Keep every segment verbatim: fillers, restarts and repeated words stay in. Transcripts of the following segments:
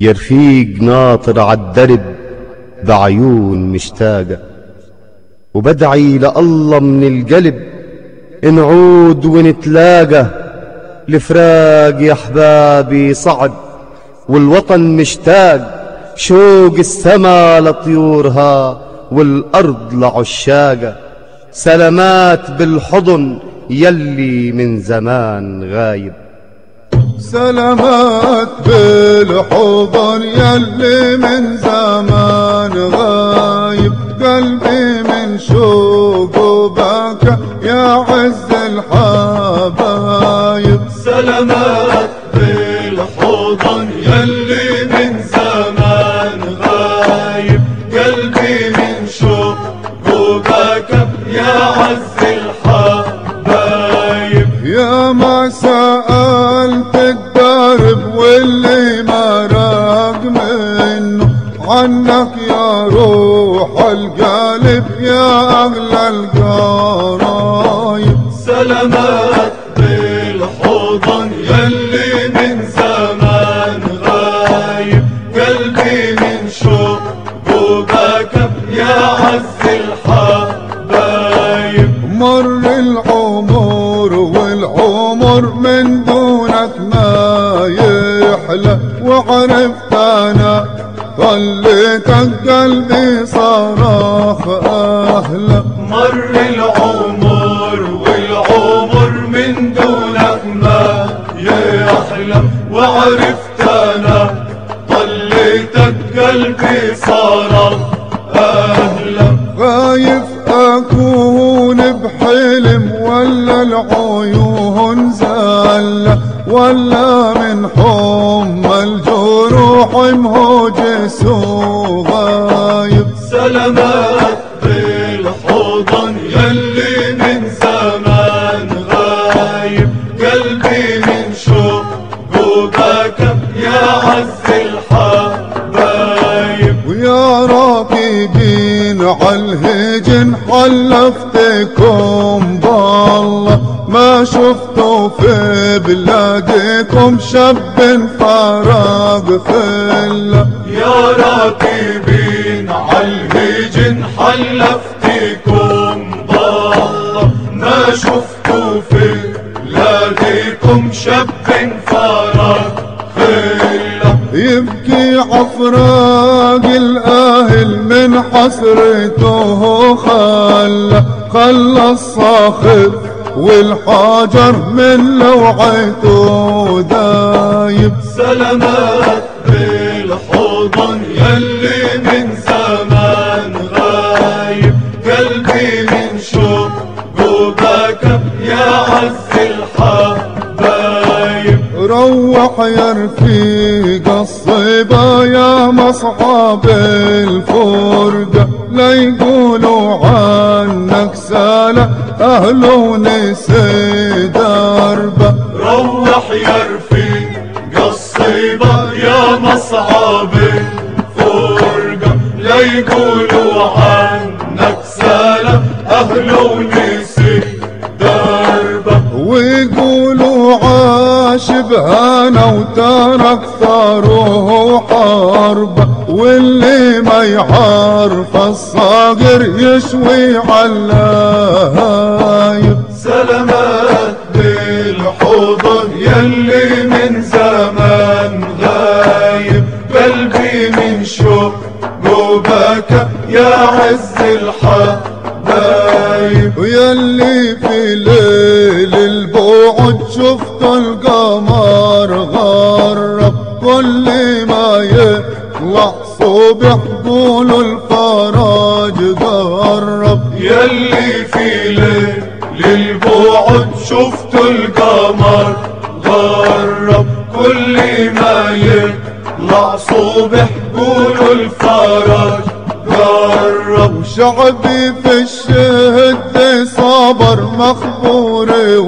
يا رفيق ناطر عالدرب بعيون مشتاقة، وبدعي لله من القلب نعود ونتلاقى. الفراق يا احبابي صعب والوطن مشتاق، شوق السما لطيورها والارض لعشاقة. سلامات بالحضن يلي من زمان غايب، سلامات بالحضن يلي من زمان غايب. قلبي من شوق وبكى يا عز الحبايب. سلامات بالحضن يلي من زمان غايب. قلبي من شوق وبكى يا عز الحبايب. يا ما سألت الدرب واللي ما راق منه عنك يا روح القلب يا أغلى القرايب. سلامات بالحضن يلي من زمان غايب. قلبي من شوق وبكى يا عز الحبايب. مر العمر والعمر من دونك ما يحلى، وعرفت انا خليتك قلبي صراخ اهله. مر العمر والعمر من دونك ما يحلى، وعرفت انا طليتك قلبي صراخ اهله. خايف اكون بحلم ولا العيون زالة، ولا من حم الجروح مهوجس وغايب. سلامات بالحضن يلي من زمان غايب. قلبي من شوق وبكى يا عز الحبايب. ويا راكبين عالهجن حلفتكم بالله ما شفتوا في بلادكم شاب فراق فله. يا راكبين عالهجن حلفتكم بالله ما شفتوا في بلادكم شاب فراق فله. يبكي عفراق الأهل من حسرته خلى خلى الصاخب والحجر من لوعته دايب. سلامات بالحضن يلي من زمان غايب. قلبي من شوق وبكى يا عز الحبايب. روح يا رفيق الصبا يا مصحاب الفرقة، لا يقولوا عنك سالة أهل ونسي دربة. روح يا رفيق الصبا يا مصعب الفرقة، لا يقولوا عنك سالة أهل ونسي دربة. ويقولوا عاش بهانا وترك ثاره حربة، واللي ما يعرف الصاغر يشوي عاللايب. سلامات بالحضن يلي من زمان غايب. قلبي من شوق وبكى يا عز الحبايب. ويلي في ليل البعد شفت القمر غرب، كل ما يطلع صبح قولوا الفرج قرب. يلي في ليل البعد شفت القمر غرب، كل ما يطلع صبح قولوا الفرج قرب. وشعبي في الشهد صبر مخبور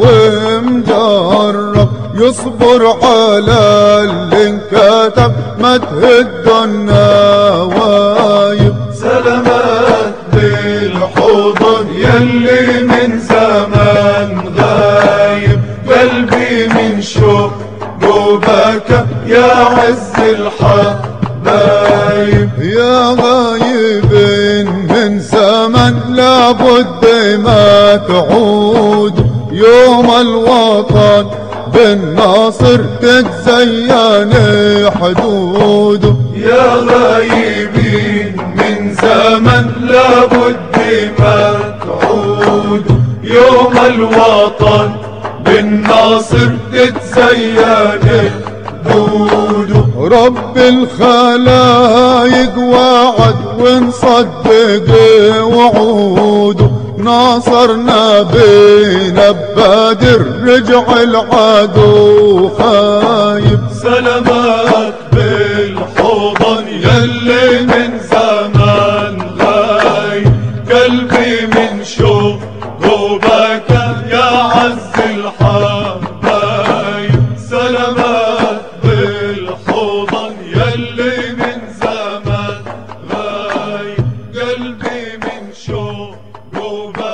ومجرب، يصبر على اللي انكتب ما تهد النوايب. سلامات بالحضن يلي من زمان غايب. قلبي من شوق وبكى يا عز الحبايب. يا غايب من زمن لابد ما تعود، يوم الوطن بالناصر تتزين حدوده. يا غايبين من زمن لابد ما تعود، يوم الوطن بالناصر تتزين حدوده. رب الخلايق وعد ونصدق وعوده، ناصرنا بينا ببادر رجع العدو خايب. سلامات بالحضن يلي من زمان غايب، قلبي من شوق وبكى يا عز الحبايب. سلامات بالحضن يلي من زمان غايب، قلبي من شوق وبكى